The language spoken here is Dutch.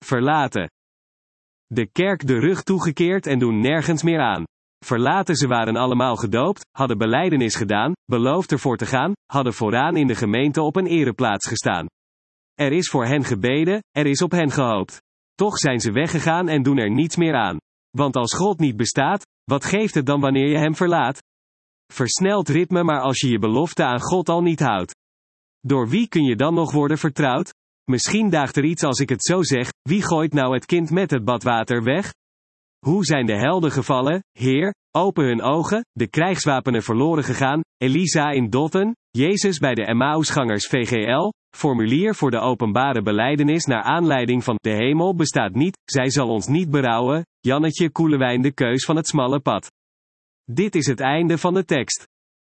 verlaten. De kerk de rug toegekeerd en doen nergens meer aan. Verlaten, ze waren allemaal gedoopt, hadden belijdenis gedaan, beloofd ervoor te gaan, hadden vooraan in de gemeente op een ereplaats gestaan. Er is voor hen gebeden, er is op hen gehoopt. Toch zijn ze weggegaan en doen er niets meer aan. Want als God niet bestaat, wat geeft het dan wanneer je hem verlaat? Versneld ritme, maar als je je belofte aan God al niet houdt. Door wie kun je dan nog worden vertrouwd? Misschien daagt er iets als ik het zo zeg: wie gooit nou het kind met het badwater weg? Hoe zijn de helden gevallen, Heer? Open hun ogen, de krijgswapenen verloren gegaan, Elisa in Dothan, Jezus bij de Emmausgangers VGL, formulier voor de openbare belijdenis naar aanleiding van de hemel bestaat niet, zij zal ons niet berouwen, Jannetje Koelewijn, de keus van het smalle pad. Dit is het einde van de tekst.